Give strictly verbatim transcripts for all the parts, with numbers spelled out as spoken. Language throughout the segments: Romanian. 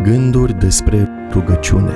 Gânduri despre rugăciune.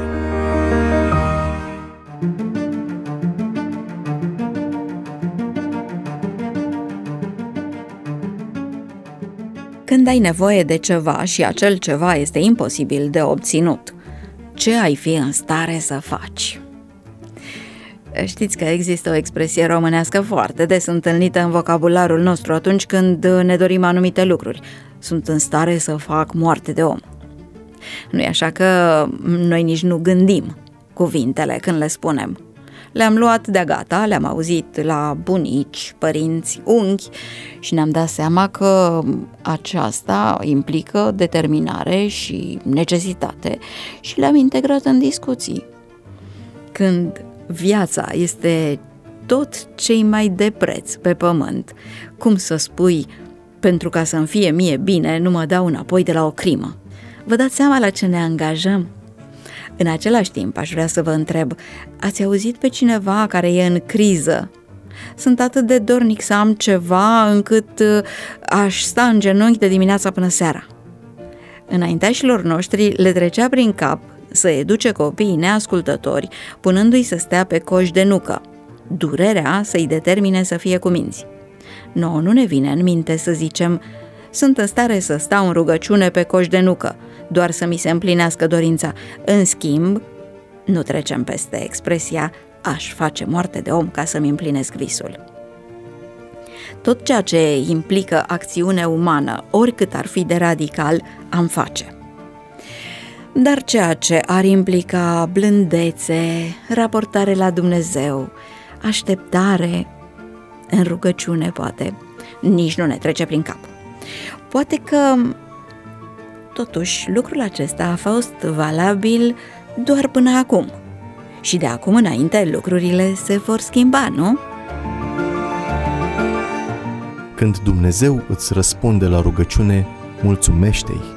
Când ai nevoie de ceva și acel ceva este imposibil de obținut, ce ai fi în stare să faci? Știți că există o expresie românească foarte des întâlnită în vocabularul nostru atunci când ne dorim anumite lucruri. Sunt în stare să fac moarte de om. Nu e așa că noi nici nu gândim cuvintele când le spunem. Le-am luat de-a gata, le-am auzit la bunici, părinți, unchi și ne-am dat seama că aceasta implică determinare și necesitate și le-am integrat în discuții. Când viața este tot ce-i mai de preț pe pământ, cum să spui, pentru ca să-mi fie mie bine, nu mă dau înapoi de la o crimă? Vă dați seama la ce ne angajăm? În același timp, aș vrea să vă întreb, ați auzit pe cineva care e în criză? Sunt atât de dornic să am ceva încât aș sta în genunchi de dimineața până seara. Înaintașilor noștri le trecea prin cap să educe copiii neascultători, punându-i să stea pe coș de nucă, durerea să-i determine să fie cuminți. Nouă nu ne vine în minte să zicem, sunt în stare să stau în rugăciune pe coș de nucă, doar să mi se împlinească dorința. În schimb, nu trecem peste expresia, aș face moarte de om ca să-mi împlinesc visul. Tot ceea ce implică acțiune umană, oricât ar fi de radical, am face. Dar ceea ce ar implica blândețe, raportare la Dumnezeu, așteptare, în rugăciune poate, nici nu ne trece prin cap. Poate că, totuși, lucrul acesta a fost valabil doar până acum. Și de acum înainte lucrurile se vor schimba, nu? Când Dumnezeu îți răspunde la rugăciune, mulțumește-i.